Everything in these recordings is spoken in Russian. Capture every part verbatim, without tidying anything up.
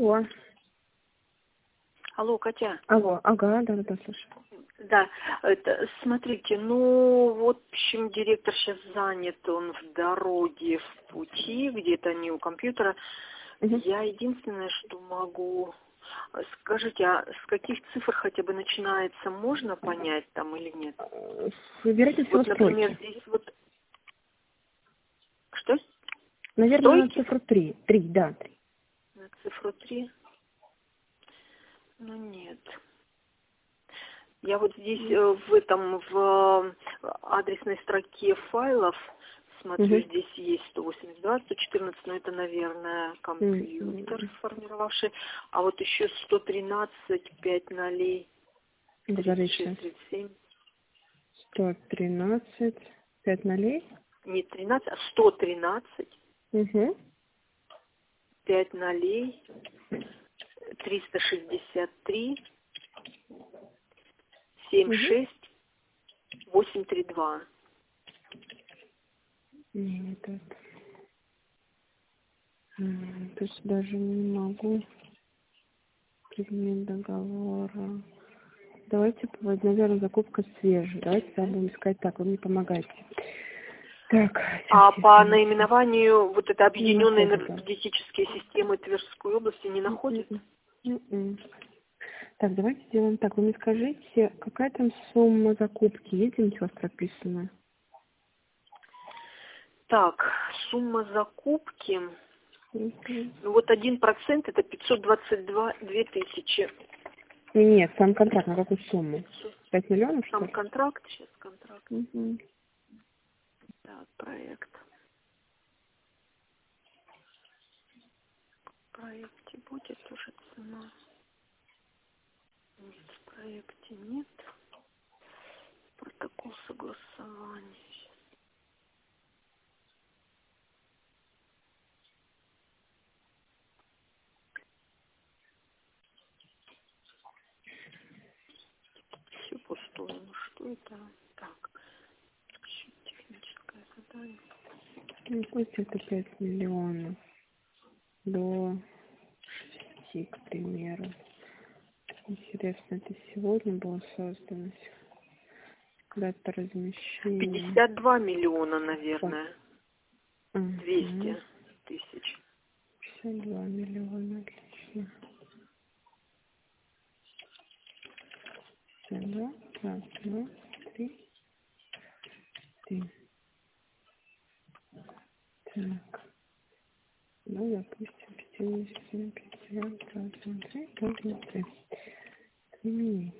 Алло. Алло, Катя. Алло, ага, да, да, да, слушай. Да, это, смотрите, ну, вот, в общем, директор сейчас занят, он в дороге, в пути, где-то не у компьютера. Угу. Я единственное, что могу... Скажите, а с каких цифр хотя бы начинается, можно понять там или нет? Вероятнее всего, Вот, например, стройки. здесь вот... Что? Наверное, на Стройки? цифру три. Три, да, три. На цифру три? Ну, нет. Я вот здесь э, в этом, в адресной строке файлов смотрю, Угу. здесь есть сто восемьдесят два, сто четырнадцать, но это, наверное, компьютер Угу. сформировавший. А вот еще сто тринадцать, пять нолей, тридцать шесть, Подожди, тридцать семь. сто тринадцать, пять нолей. Не тринадцать, а сто тринадцать, Угу. пять нолей, триста шестьдесят три, семь Угу. шесть, восемь три два. Нет, это... М, То есть даже не могу. Предмет договора. Давайте, вот, наверное, закупка свежая. Давайте я будем искать так, вы мне помогаете. Так, сейчас, А сейчас, по минуточку. наименованию вот это Не объединенные находит, да. энергетические системы Тверской области не находит? М-м-м. М-м. Так, давайте сделаем так. Вы мне скажите, какая там сумма закупки? Есть где-нибудь у вас прописана? Так, сумма закупки, Мгм. ну вот один процент это пятьсот двадцать два две тысячи. Нет, сам контракт на какую сумму? Пять миллионов, что Сам ли? контракт, сейчас контракт, Мгм. так, проект. В проекте будет уже цена. Нет, в проекте нет. Протокол согласования. Все пустое. Ну что это? Так, техническое задание. Ну, пусть это пять миллионов до шести, к примеру. Интересно, это сегодня было создано? Дата размещения. пятьдесят два миллиона, Ой. наверное. Угу. двести тысяч. пятьдесят два миллиона, отлично. пятьдесят два, так, два, три, три. Так, ну, допустим, пятьдесят семь, пятьдесят, два, три, два, три. Применить.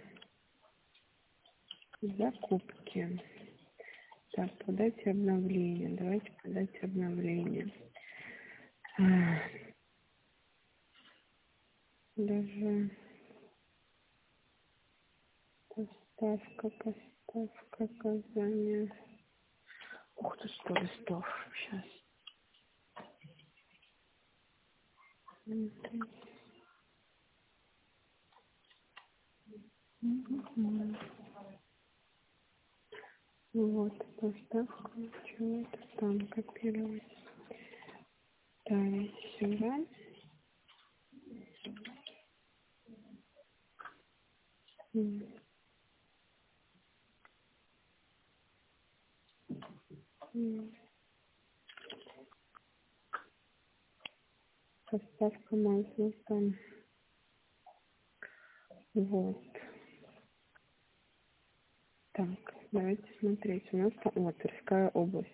Закупки. Так, подать обновление. Давайте подать обновление. А, Даже поставка, поставка, оказание. Ух ты, сто листов. Сейчас. Вот, поставка. Чего-то там копировать. Ставить сюда. М, м. Поставка мазута. Вот. Так, давайте смотреть. У нас там, вот, Тверская область.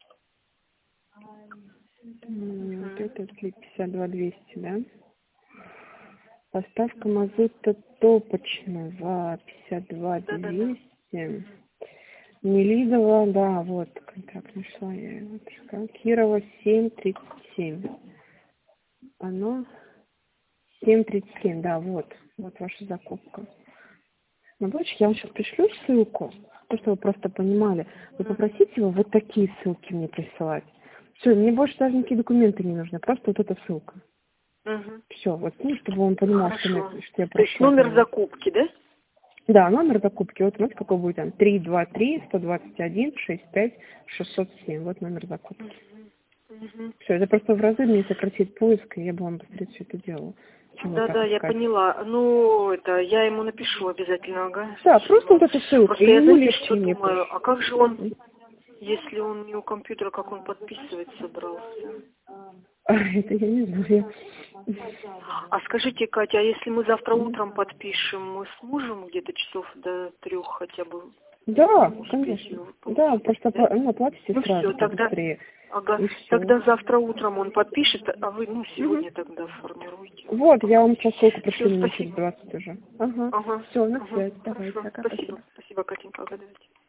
М, Вот Угу. это пятьдесят два двести, да? Поставка мазута топочного пятьдесят два Да-да-да. двести. Нелидово, да, вот, контракт нашла я его. Так, Кирова семь тридцать семь. Оно семь тридцать семь, да, вот. Вот ваша закупка. Ну, дочь, я вам сейчас пришлю ссылку, то, что вы просто понимали. Вы Угу. попросите его вот такие ссылки мне присылать. Все, мне больше даже никакие документы не нужны, просто вот эта ссылка. Угу. Все, вот, ну, чтобы он понимал, что, Хорошо. мы- что я То есть прошу от номер него. закупки, да? Да, номер закупки, вот, знаете, какой будет там? три два три сто двадцать один шестьдесят пять шестьсот семь. Вот номер закупки. Угу. Угу. Все, это просто в разы мне сократит поиск, и я бы вам быстрее все это делала. чем Да, вот да, так я искать. поняла. Ну, это, я ему напишу обязательно, ага. Да, просто вот эту ссылку. Просто И я, ему знаете, что легче мне думаю, проще. а как же он, если он не у компьютера, как он подписывать собрался? А, это я не знаю. А скажите, Катя, а если мы завтра утром подпишем, мы сможем где-то часов до трех хотя бы? Да, успеть конечно. его Да, получить, просто да? ну, оплатите Ну сразу все, тогда, быстрее. ага, И все. тогда завтра утром он подпишет, а вы, ну, сегодня тогда формируйте. Вот, я вам сейчас ссылку Все, пришлю минут через спасибо. двадцать уже. Ага. Ага, Все, на ага, связь. Давайте. хорошо. Пока, Спасибо, спасибо. спасибо, Катенька, давайте.